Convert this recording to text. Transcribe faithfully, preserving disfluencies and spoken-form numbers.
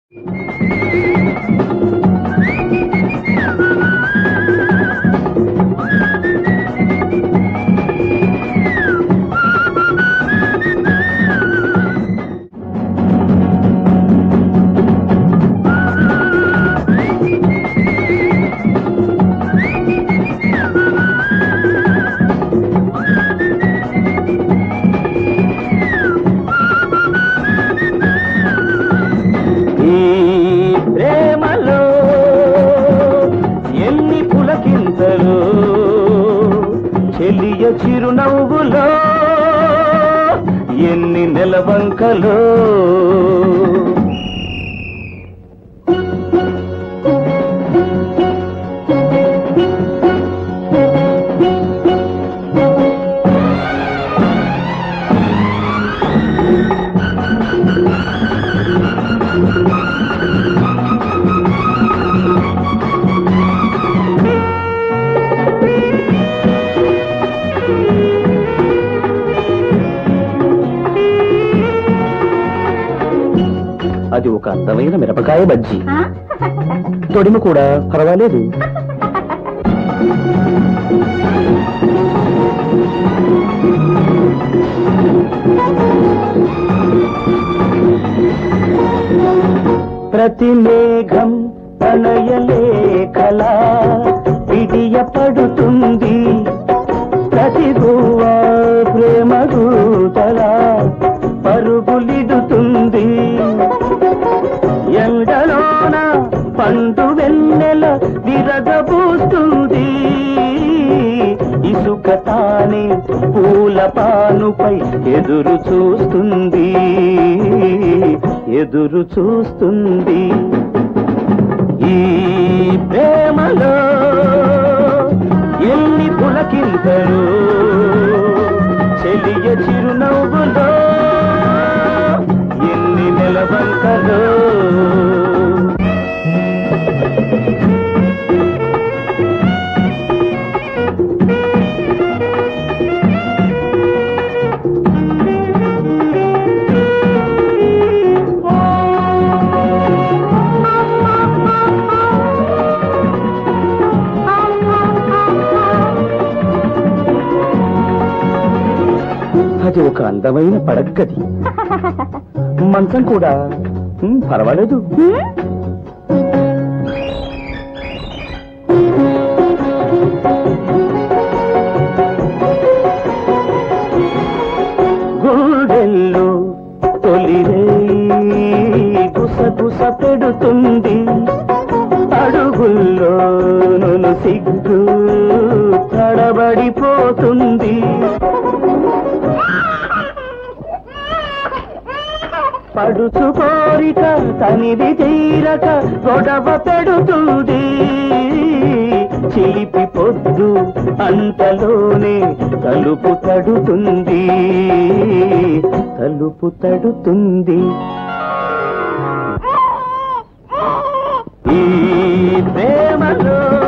చెలియ చిరునవ్వులో ఎన్ని నెలవంకలో అది ఒక అందమైన మిరపకాయ బజ్జీ. తొడిమ కూడా పర్వాలేదు. ప్రతి మేఘం ప్రణయలేఖలా విడియ పడుతుంది, ప్రతి గువ్వా ప్రేమ దూతలా పరుగులిడుతుంది. ఎండలోన పండు వెన్నెల విరగబూస్తుంది, ఇసుక తానే పూల పానుపై ఎదురు చూస్తుంది, ఎదురు చూస్తుంది. ఈ ప్రేమలో ఎన్ని పులకింతలు, చెలియ చిరునవ్వులో ఎన్ని నెలవంకలు. అది ఒక అందమైన పడగ్గది. మంచం కూడా పర్వాలేదు. గుండెల్లో తొలిరే గుసగుస పెడుతుంది, అడుగుల్లో నన్ను సిగ్గు తడబడిపోతుంది. పడుచు కోరిక తనిది తీరక గొడవ పెడుతుంది, చిలిపి పొద్దు అంతలోనే తలుపు తడుతుంది, తలుపు తడుతుంది. ఈ ప్రేమలో